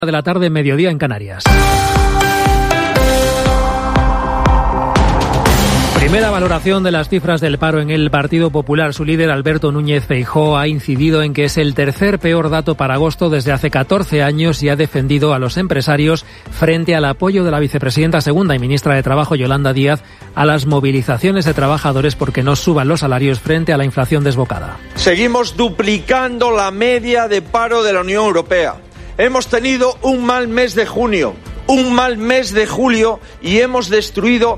de la tarde, mediodía en Canarias. Primera valoración de las cifras del paro en el Partido Popular. Su líder, Alberto Núñez Feijóo, ha incidido en que es el tercer peor dato para agosto desde hace 14 años y ha defendido a los empresarios frente al apoyo de la vicepresidenta segunda y ministra de Trabajo, Yolanda Díaz, a las movilizaciones de trabajadores porque no suban los salarios frente a la inflación desbocada. Seguimos duplicando la media de paro de la Unión Europea. Hemos tenido un mal mes de junio, un mal mes de julio y hemos destruido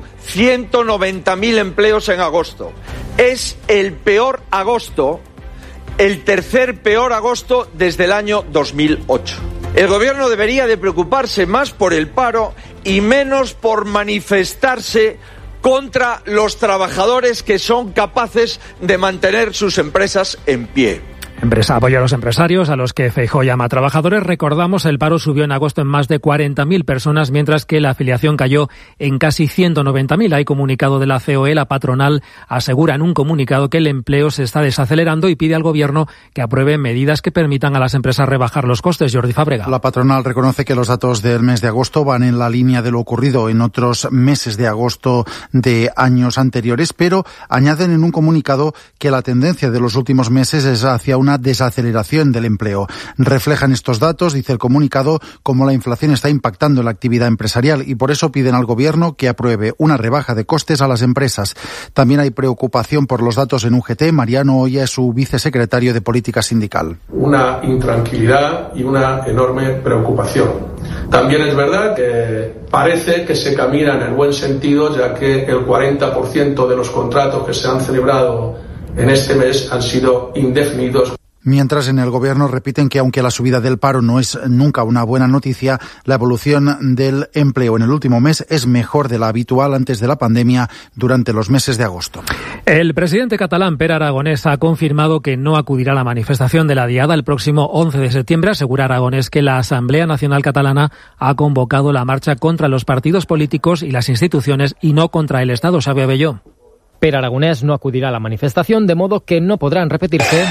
190.000 empleos en agosto. Es el peor agosto, el tercer peor agosto desde el año 2008. El gobierno debería de preocuparse más por el paro y menos por manifestarse contra los trabajadores que son capaces de mantener sus empresas en pie. Apoyo a los empresarios, a los que Feijóo llama trabajadores. Recordamos, el paro subió en agosto en más de 40.000 personas, mientras que la afiliación cayó en casi 190.000. Hay comunicado de la COE. La patronal asegura en un comunicado que el empleo se está desacelerando y pide al gobierno que apruebe medidas que permitan a las empresas rebajar los costes. Jordi Fábrega. La patronal reconoce que los datos del mes de agosto van en la línea de lo ocurrido en otros meses de agosto de años anteriores, pero añaden en un comunicado que la tendencia de los últimos meses es hacia una desaceleración del empleo. Reflejan estos datos, dice el comunicado, cómo la inflación está impactando en la actividad empresarial y por eso piden al gobierno que apruebe una rebaja de costes a las empresas. También hay preocupación por los datos en UGT. Mariano Oya es su vicesecretario de Política Sindical. Una intranquilidad y una enorme preocupación. También es verdad que parece que se camina en el buen sentido, ya que el 40% de los contratos que se han celebrado en este mes han sido indefinidos. Mientras en el gobierno repiten que aunque la subida del paro no es nunca una buena noticia, la evolución del empleo en el último mes es mejor de la habitual antes de la pandemia durante los meses de agosto. El presidente catalán, Pere Aragonès, ha confirmado que no acudirá a la manifestación de la Diada el próximo 11 de septiembre. Asegura Aragonès que la Asamblea Nacional Catalana ha convocado la marcha contra los partidos políticos y las instituciones y no contra el Estado. Xavi Abelló. Pere Aragonès no acudirá a la manifestación, de modo que no podrán repetirse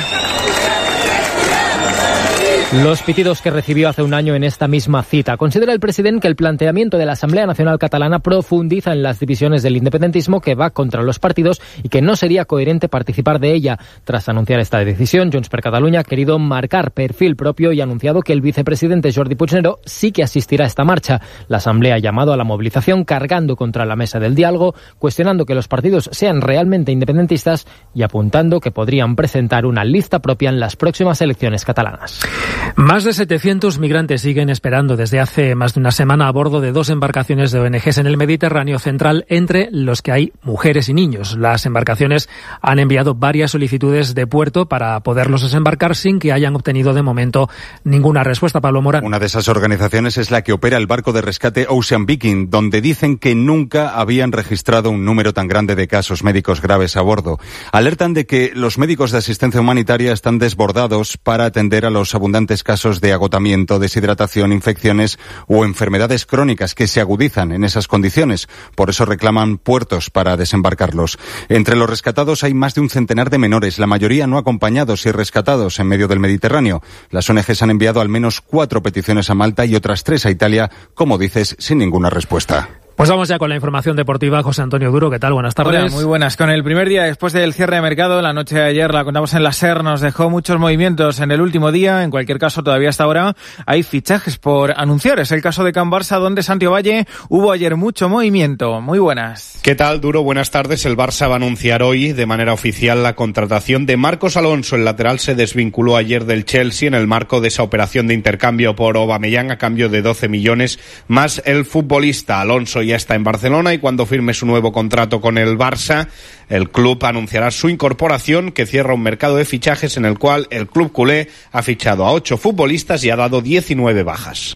los pitidos que recibió hace un año en esta misma cita. Considera el presidente que el planteamiento de la Asamblea Nacional Catalana profundiza en las divisiones del independentismo, que va contra los partidos y que no sería coherente participar de ella. Tras anunciar esta decisión, Junts per Catalunya ha querido marcar perfil propio y ha anunciado que el vicepresidente Jordi Puigneró sí que asistirá a esta marcha. La Asamblea ha llamado a la movilización cargando contra la mesa del diálogo, cuestionando que los partidos sean realmente independentistas y apuntando que podrían presentar una lista propia en las próximas elecciones catalanas. Más de 700 migrantes siguen esperando desde hace más de una semana a bordo de 2 embarcaciones de ONGs en el Mediterráneo central, entre los que hay mujeres y niños. Las embarcaciones han enviado varias solicitudes de puerto para poderlos desembarcar sin que hayan obtenido de momento ninguna respuesta. Pablo Morán. Una de esas organizaciones es la que opera el barco de rescate Ocean Viking, donde dicen que nunca habían registrado un número tan grande de casos médicos graves a bordo. Alertan de que los médicos de asistencia humanitaria están desbordados para atender a los abundantes casos de agotamiento, deshidratación, infecciones o enfermedades crónicas que se agudizan en esas condiciones. Por eso reclaman puertos para desembarcarlos. Entre los rescatados hay más de un centenar de menores, la mayoría no acompañados y rescatados en medio del Mediterráneo. Las ONGs han enviado al menos 4 peticiones a Malta y otras 3 a Italia, como dices, sin ninguna respuesta. Pues vamos ya con la información deportiva. José Antonio Duro, ¿qué tal? Buenas tardes. Hola, muy buenas. Con el primer día después del cierre de mercado, la noche de ayer, la contamos en la SER, nos dejó muchos movimientos en el último día. En cualquier caso, todavía hasta ahora hay fichajes por anunciar. Es el caso de Can Barça, donde Santi Ovalle hubo ayer mucho movimiento. Muy buenas. ¿Qué tal, Duro? Buenas tardes. El Barça va a anunciar hoy de manera oficial la contratación de Marcos Alonso. El lateral se desvinculó ayer del Chelsea en el marco de esa operación de intercambio por Aubameyang a cambio de 12 millones más el futbolista. Alonso ya está en Barcelona y cuando firme su nuevo contrato con el Barça, el club anunciará su incorporación, que cierra un mercado de fichajes en el cual el club culé ha fichado a 8 futbolistas y ha dado 19 bajas.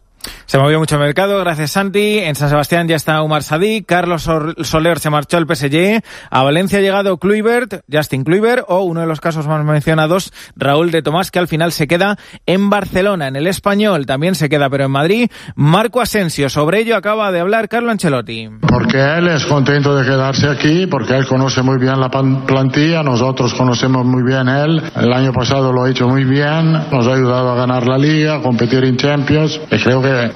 Se movió mucho el mercado, gracias Santi. En San Sebastián ya está Umar Sadik, Carlos Soler se marchó al PSG, a Valencia ha llegado Kluivert, Justin Kluivert, o uno de los casos más mencionados, Raúl de Tomás, que al final se queda en Barcelona. En el Español también se queda, pero en Madrid, Marco Asensio. Sobre ello acaba de hablar Carlo Ancelotti. Porque él es contento de quedarse aquí, porque él conoce muy bien la plantilla, nosotros conocemos muy bien él. El año pasado lo ha hecho muy bien, nos ha ayudado a ganar la Liga, a competir en Champions, y creo que